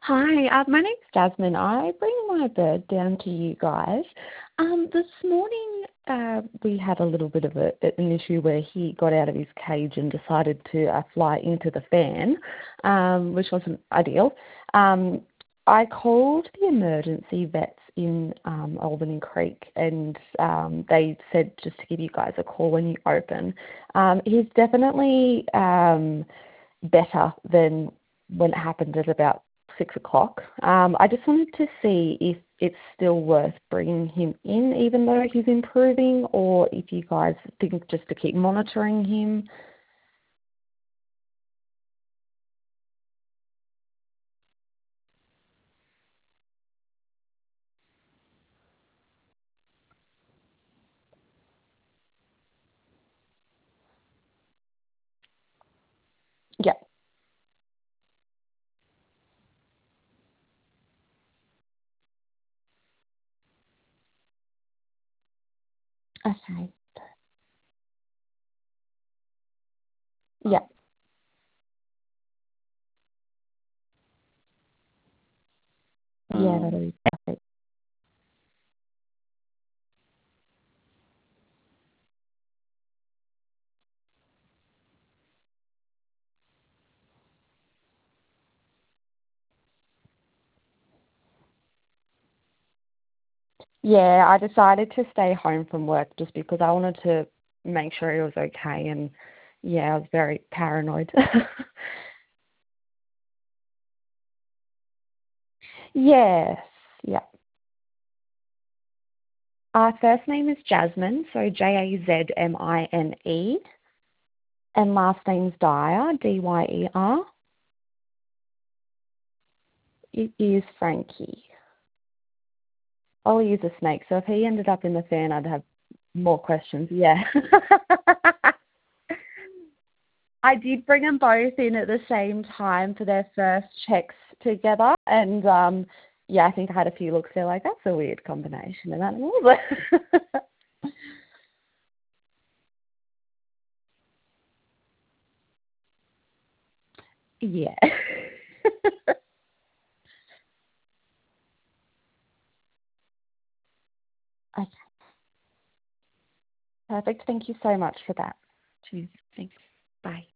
Hi, my name's Jasmine. I bring my bird down to you guys. This morning we had a little bit of an issue where he got out of his cage and decided to fly into the fan, which wasn't ideal. I called the emergency vets in Albany Creek and they said just to give you guys a call when you open. He's definitely better than when it happened at about 6 o'clock. I just wanted to see if it's still worth bringing him in, even though he's improving, or if you guys think just to keep monitoring him. Yeah. Okay. Yeah. Yeah, that'll be perfect. Yeah, I decided to stay home from work just because I wanted to make sure he was okay, and yeah, I was very paranoid. Yes. Yeah. Our first name is Jasmine, so Jazmine, and last name's Dyer, Dyer. It is Frankie. Ollie is a snake, so if he ended up in the fan, I'd have more questions. Yeah. I did bring them both in at the same time for their first checks together, and yeah, I think I had a few looks there like, that's a weird combination of animals. Yeah. Okay, perfect. Thank you so much for that. Cheers. Thanks. Bye.